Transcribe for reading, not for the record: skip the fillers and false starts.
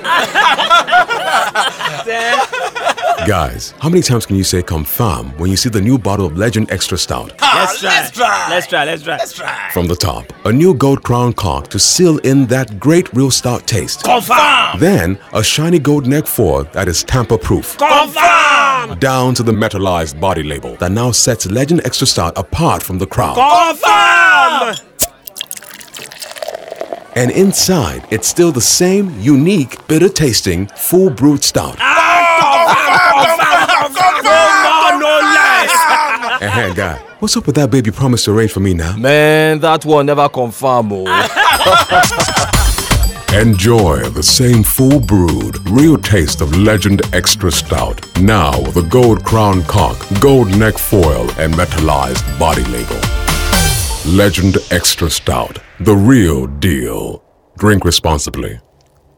Guys, how many times can you say confirm when you see the new bottle of Legend Extra Stout? Let's try. From the top, a new gold crown cork to seal in that great real stout taste. Confirm. Then, a shiny gold neck foil that is tamper-proof. Confirm. Down to the metallized body label that now sets Legend Extra Stout apart from the crowd. Confirm. And inside, it's still the same unique, bitter-tasting, full-brewed stout. No less. Hey, guy, what's up with that baby promise to arrange for me now? Man, that one never confirm. Enjoy the same full-brewed, real taste of Legend Extra Stout. Now with a gold crown cork, gold neck foil, and metallized body label. Legend Extra Stout, the real deal. Drink responsibly.